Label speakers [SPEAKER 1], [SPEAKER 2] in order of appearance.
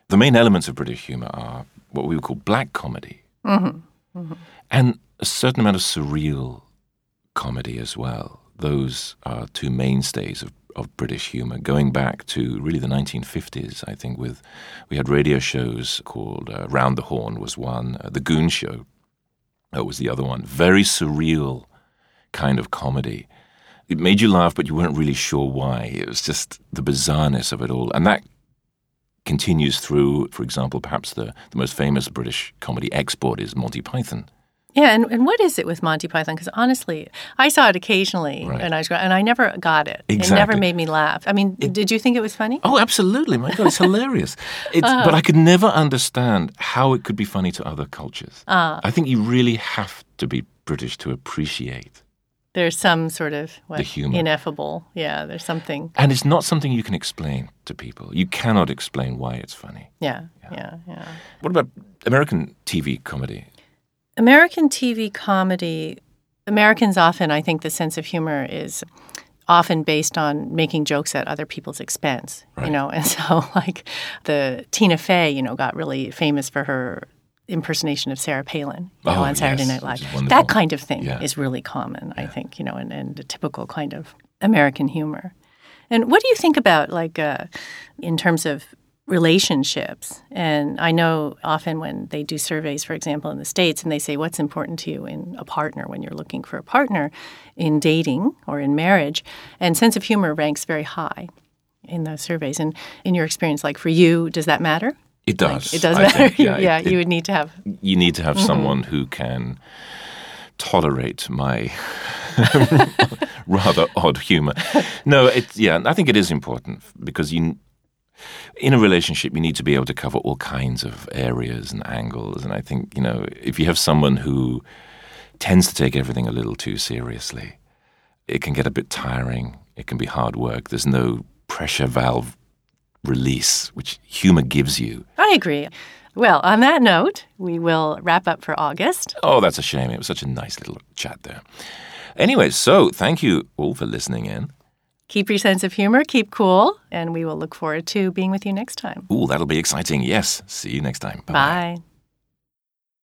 [SPEAKER 1] The main elements of British humour are what we would call black comedy and a certain amount of surreal comedy as well. Those are two mainstays of British humour, going back to really the 1950s, I think. We had radio shows called Round the Horn was one, The Goon Show was the other one. Very surreal kind of comedy. It made you laugh, but you weren't really sure why. It was just the bizarreness of it all. And that continues through, for example, perhaps the most famous British comedy export is Monty Python.
[SPEAKER 2] Yeah, and what is it with Monty Python? Because honestly, I saw it occasionally,
[SPEAKER 1] Right.
[SPEAKER 2] and I never got it.
[SPEAKER 1] Exactly.
[SPEAKER 2] It never made me laugh. I mean, did you think it was funny?
[SPEAKER 1] Oh, absolutely. My God, it's hilarious. But I could never understand how it could be funny to other cultures. I think you really have to be British to appreciate.
[SPEAKER 2] There's some sort of
[SPEAKER 1] The humor.
[SPEAKER 2] ineffable. Yeah, there's something.
[SPEAKER 1] And it's not something you can explain to people. You cannot explain why it's funny.
[SPEAKER 2] Yeah.
[SPEAKER 1] What about American TV comedy?
[SPEAKER 2] American TV comedy, Americans often, I think the sense of humor is often based on making jokes at other people's expense,
[SPEAKER 1] Right.
[SPEAKER 2] and so like the Tina Fey, got really famous for her impersonation of Sarah Palin on Saturday
[SPEAKER 1] yes,
[SPEAKER 2] Night Live.
[SPEAKER 1] which is wonderful.
[SPEAKER 2] That kind of thing
[SPEAKER 1] Yeah.
[SPEAKER 2] is really common, I think, and a typical kind of American humor. And what do you think about, like, in terms of relationships? And I know often when they do surveys, for example, in the States, and they say, what's important to you in a partner when you're looking for a partner in dating or in marriage? And sense of humor ranks very high in those surveys. And in your experience, like for you, does that matter?
[SPEAKER 1] It does.
[SPEAKER 2] It does
[SPEAKER 1] I
[SPEAKER 2] matter.
[SPEAKER 1] think, yeah,
[SPEAKER 2] You would need to have.
[SPEAKER 1] You need to have someone who can tolerate my rather odd humor. No, I think it is important because in a relationship, you need to be able to cover all kinds of areas and angles. And I think, if you have someone who tends to take everything a little too seriously, it can get a bit tiring. It can be hard work. There's no pressure valve release, which humor gives you.
[SPEAKER 2] I agree. Well, on that note, we will wrap up for August.
[SPEAKER 1] Oh, that's a shame. It was such a nice little chat there. Anyway, so thank you all for listening in.
[SPEAKER 2] Keep your sense of humor, keep cool, and we will look forward to being with you next time.
[SPEAKER 1] Ooh, that'll be exciting. Yes. See you next time. Bye-bye.
[SPEAKER 2] Bye.